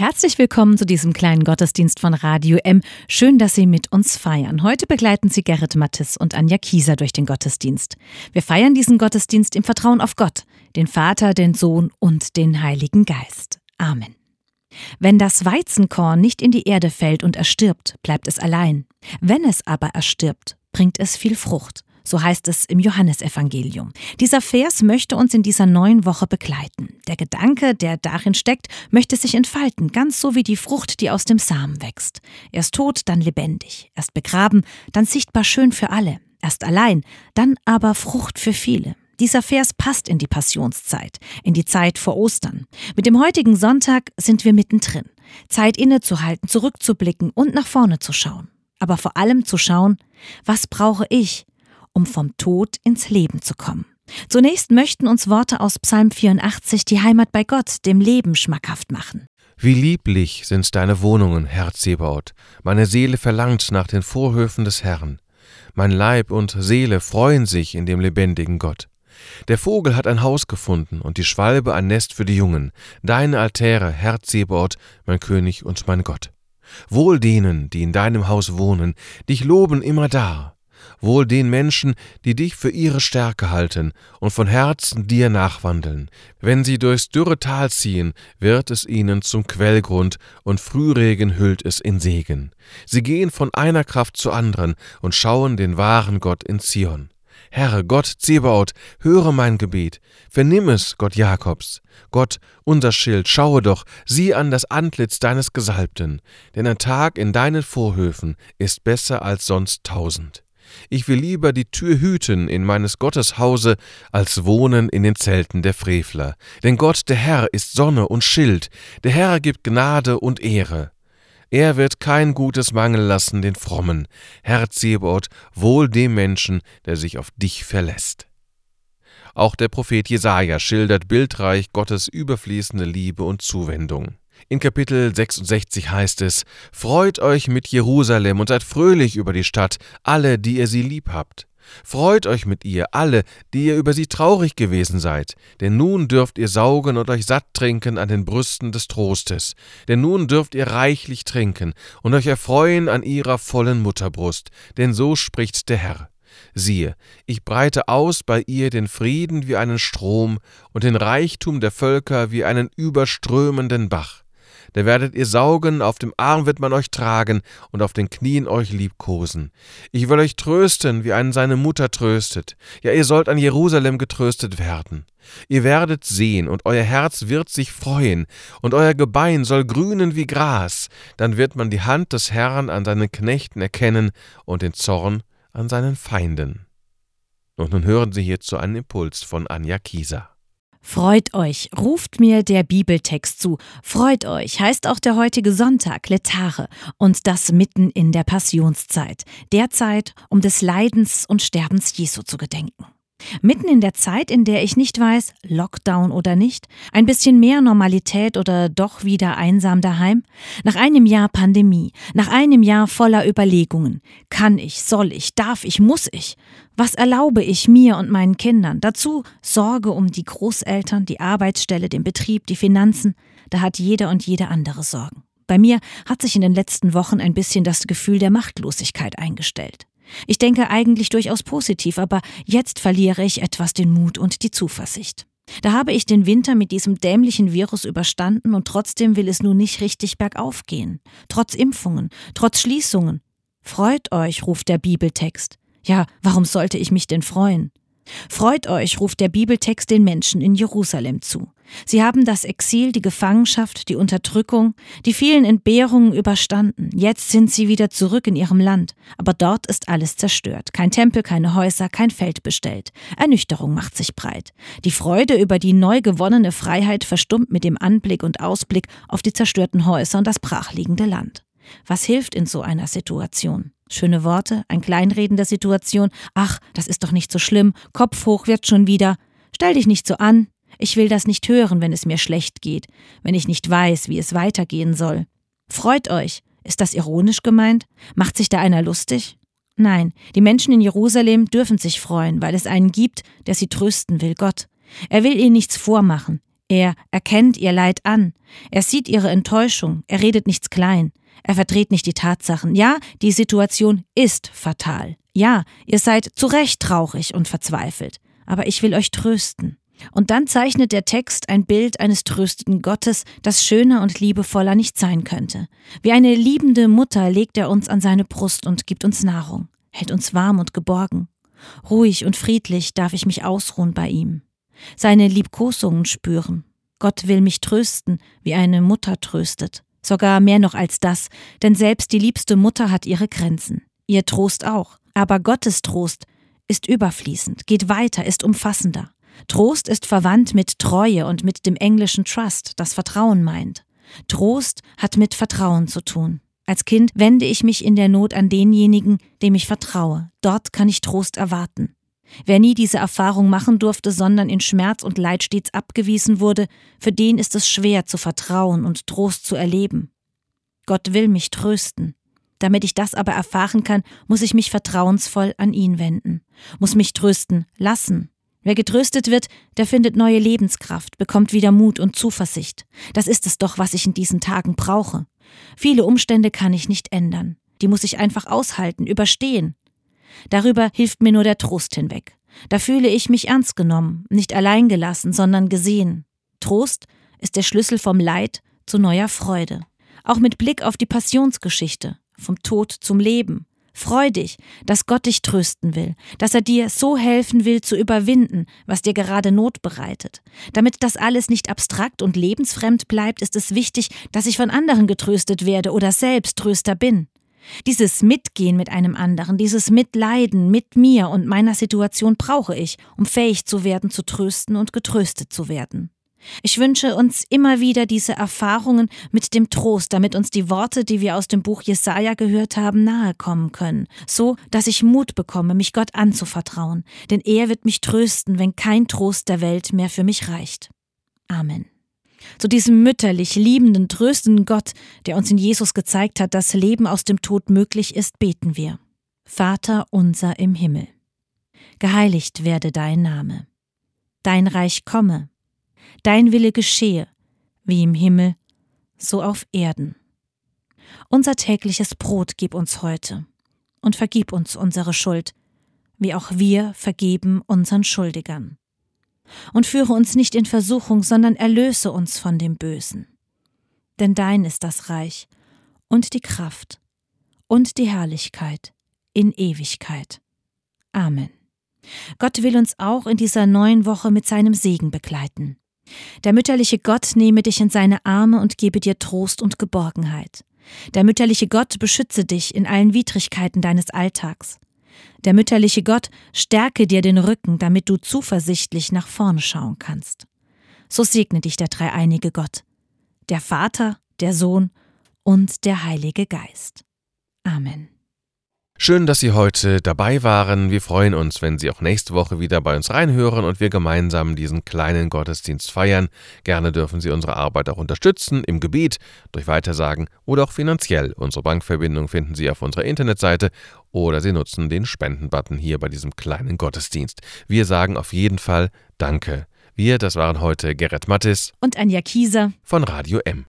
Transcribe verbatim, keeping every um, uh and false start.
Herzlich willkommen zu diesem kleinen Gottesdienst von Radio M. Schön, dass Sie mit uns feiern. Heute begleiten Sie Gerrit Mattes und Anja Kieser durch den Gottesdienst. Wir feiern diesen Gottesdienst im Vertrauen auf Gott, den Vater, den Sohn und den Heiligen Geist. Amen. Wenn das Weizenkorn nicht in die Erde fällt und erstirbt, bleibt es allein. Wenn es aber erstirbt, bringt es viel Frucht. So heißt es im Johannesevangelium. Dieser Vers möchte uns in dieser neuen Woche begleiten. Der Gedanke, der darin steckt, möchte sich entfalten, ganz so wie die Frucht, die aus dem Samen wächst. Erst tot, dann lebendig. Erst begraben, dann sichtbar schön für alle. Erst allein, dann aber Frucht für viele. Dieser Vers passt in die Passionszeit, in die Zeit vor Ostern. Mit dem heutigen Sonntag sind wir mittendrin. Zeit innezuhalten, zurückzublicken und nach vorne zu schauen. Aber vor allem zu schauen, was brauche ich, um vom Tod ins Leben zu kommen. Zunächst möchten uns Worte aus Psalm vierundachtzig die Heimat bei Gott, dem Leben, schmackhaft machen. Wie lieblich sind deine Wohnungen, Herr Zebaoth. Meine Seele verlangt nach den Vorhöfen des Herrn. Mein Leib und Seele freuen sich in dem lebendigen Gott. Der Vogel hat ein Haus gefunden und die Schwalbe ein Nest für die Jungen. Deine Altäre, Herr Zebaoth, mein König und mein Gott. Wohl denen, die in deinem Haus wohnen, dich loben immerdar. Wohl den Menschen, die dich für ihre Stärke halten und von Herzen dir nachwandeln. Wenn sie durchs dürre Tal ziehen, wird es ihnen zum Quellgrund und Frühregen hüllt es in Segen. Sie gehen von einer Kraft zur anderen und schauen den wahren Gott in Zion. Herr, Gott Zebaoth, höre mein Gebet, vernimm es, Gott Jakobs. Gott, unser Schild, schaue doch, sieh an das Antlitz deines Gesalbten, denn ein Tag in deinen Vorhöfen ist besser als sonst tausend. Ich will lieber die Tür hüten in meines Gottes Hause, als wohnen in den Zelten der Frevler. Denn Gott, der Herr, ist Sonne und Schild, der Herr gibt Gnade und Ehre. Er wird kein Gutes Mangel lassen den Frommen. Herr Zebaoth, wohl dem Menschen, der sich auf dich verlässt. Auch der Prophet Jesaja schildert bildreich Gottes überfließende Liebe und Zuwendung. In Kapitel sechsundsechzig heißt es: Freut euch mit Jerusalem und seid fröhlich über die Stadt, alle, die ihr sie lieb habt. Freut euch mit ihr, alle, die ihr über sie traurig gewesen seid, denn nun dürft ihr saugen und euch satt trinken an den Brüsten des Trostes, denn nun dürft ihr reichlich trinken und euch erfreuen an ihrer vollen Mutterbrust, denn so spricht der Herr. Siehe, ich breite aus bei ihr den Frieden wie einen Strom und den Reichtum der Völker wie einen überströmenden Bach. Da werdet ihr saugen, auf dem Arm wird man euch tragen und auf den Knien euch liebkosen. Ich will euch trösten, wie einen seine Mutter tröstet. Ja, ihr sollt an Jerusalem getröstet werden. Ihr werdet sehen, und euer Herz wird sich freuen, und euer Gebein soll grünen wie Gras. Dann wird man die Hand des Herrn an seinen Knechten erkennen und den Zorn an seinen Feinden. Und nun hören Sie hierzu einen Impuls von Anja Kieser. Freut euch, ruft mir der Bibeltext zu. Freut euch heißt auch der heutige Sonntag, Letare, und das mitten in der Passionszeit, der Zeit, um des Leidens und Sterbens Jesu zu gedenken. Mitten in der Zeit, in der ich nicht weiß, Lockdown oder nicht, ein bisschen mehr Normalität oder doch wieder einsam daheim, nach einem Jahr Pandemie, nach einem Jahr voller Überlegungen, kann ich, soll ich, darf ich, muss ich, was erlaube ich mir und meinen Kindern, dazu Sorge um die Großeltern, die Arbeitsstelle, den Betrieb, die Finanzen, da hat jeder und jede andere Sorgen. Bei mir hat sich in den letzten Wochen ein bisschen das Gefühl der Machtlosigkeit eingestellt. Ich denke eigentlich durchaus positiv, aber jetzt verliere ich etwas den Mut und die Zuversicht. Da habe ich den Winter mit diesem dämlichen Virus überstanden und trotzdem will es nun nicht richtig bergauf gehen. Trotz Impfungen, trotz Schließungen. Freut euch, ruft der Bibeltext. Ja, warum sollte ich mich denn freuen? Freut euch, ruft der Bibeltext den Menschen in Jerusalem zu. Sie haben das Exil, die Gefangenschaft, die Unterdrückung, die vielen Entbehrungen überstanden. Jetzt sind sie wieder zurück in ihrem Land. Aber dort ist alles zerstört. Kein Tempel, keine Häuser, kein Feld bestellt. Ernüchterung macht sich breit. Die Freude über die neu gewonnene Freiheit verstummt mit dem Anblick und Ausblick auf die zerstörten Häuser und das brachliegende Land. Was hilft in so einer Situation? Schöne Worte, ein Kleinreden der Situation. Ach, das ist doch nicht so schlimm. Kopf hoch, wird schon wieder. Stell dich nicht so an. Ich will das nicht hören, wenn es mir schlecht geht, wenn ich nicht weiß, wie es weitergehen soll. Freut euch. Ist das ironisch gemeint? Macht sich da einer lustig? Nein, die Menschen in Jerusalem dürfen sich freuen, weil es einen gibt, der sie trösten will, Gott. Er will ihnen nichts vormachen. Er erkennt ihr Leid an, er sieht ihre Enttäuschung, er redet nichts klein, er verdreht nicht die Tatsachen. Ja, die Situation ist fatal. Ja, ihr seid zu Recht traurig und verzweifelt, aber ich will euch trösten. Und dann zeichnet der Text ein Bild eines tröstenden Gottes, das schöner und liebevoller nicht sein könnte. Wie eine liebende Mutter legt er uns an seine Brust und gibt uns Nahrung, hält uns warm und geborgen. Ruhig und friedlich darf ich mich ausruhen bei ihm. Seine Liebkosungen spüren. Gott will mich trösten, wie eine Mutter tröstet. Sogar mehr noch als das, denn selbst die liebste Mutter hat ihre Grenzen. Ihr Trost auch. Aber Gottes Trost ist überfließend, geht weiter, ist umfassender. Trost ist verwandt mit Treue und mit dem englischen Trust, das Vertrauen meint. Trost hat mit Vertrauen zu tun. Als Kind wende ich mich in der Not an denjenigen, dem ich vertraue. Dort kann ich Trost erwarten. Wer nie diese Erfahrung machen durfte, sondern in Schmerz und Leid stets abgewiesen wurde, für den ist es schwer zu vertrauen und Trost zu erleben. Gott will mich trösten. Damit ich das aber erfahren kann, muss ich mich vertrauensvoll an ihn wenden, muss mich trösten lassen. Wer getröstet wird, der findet neue Lebenskraft, bekommt wieder Mut und Zuversicht. Das ist es doch, was ich in diesen Tagen brauche. Viele Umstände kann ich nicht ändern. Die muss ich einfach aushalten, überstehen. Darüber hilft mir nur der Trost hinweg. Da fühle ich mich ernst genommen, nicht allein gelassen, sondern gesehen. Trost ist der Schlüssel vom Leid zu neuer Freude. Auch mit Blick auf die Passionsgeschichte, vom Tod zum Leben. Freu dich, dass Gott dich trösten will, dass er dir so helfen will zu überwinden, was dir gerade Not bereitet. Damit das alles nicht abstrakt und lebensfremd bleibt, ist es wichtig, dass ich von anderen getröstet werde oder selbst Tröster bin. Dieses Mitgehen mit einem anderen, dieses Mitleiden mit mir und meiner Situation brauche ich, um fähig zu werden, zu trösten und getröstet zu werden. Ich wünsche uns immer wieder diese Erfahrungen mit dem Trost, damit uns die Worte, die wir aus dem Buch Jesaja gehört haben, nahe kommen können, so dass ich Mut bekomme, mich Gott anzuvertrauen, denn er wird mich trösten, wenn kein Trost der Welt mehr für mich reicht. Amen. Zu diesem mütterlich liebenden, tröstenden Gott, der uns in Jesus gezeigt hat, dass Leben aus dem Tod möglich ist, beten wir. Vater unser im Himmel. Geheiligt werde dein Name. Dein Reich komme. Dein Wille geschehe, wie im Himmel, so auf Erden. Unser tägliches Brot gib uns heute und vergib uns unsere Schuld, wie auch wir vergeben unseren Schuldigern. Und führe uns nicht in Versuchung, sondern erlöse uns von dem Bösen. Denn dein ist das Reich und die Kraft und die Herrlichkeit in Ewigkeit. Amen. Gott will uns auch in dieser neuen Woche mit seinem Segen begleiten. Der mütterliche Gott nehme dich in seine Arme und gebe dir Trost und Geborgenheit. Der mütterliche Gott beschütze dich in allen Widrigkeiten deines Alltags. Der mütterliche Gott stärke dir den Rücken, damit du zuversichtlich nach vorne schauen kannst. So segne dich der dreieinige Gott, der Vater, der Sohn und der Heilige Geist. Amen. Schön, dass Sie heute dabei waren. Wir freuen uns, wenn Sie auch nächste Woche wieder bei uns reinhören und wir gemeinsam diesen kleinen Gottesdienst feiern. Gerne dürfen Sie unsere Arbeit auch unterstützen, im Gebet, durch Weitersagen oder auch finanziell. Unsere Bankverbindung finden Sie auf unserer Internetseite oder Sie nutzen den Spendenbutton hier bei diesem kleinen Gottesdienst. Wir sagen auf jeden Fall Danke. Wir, das waren heute Gerrit Mattis und Anja Kieser von Radio M.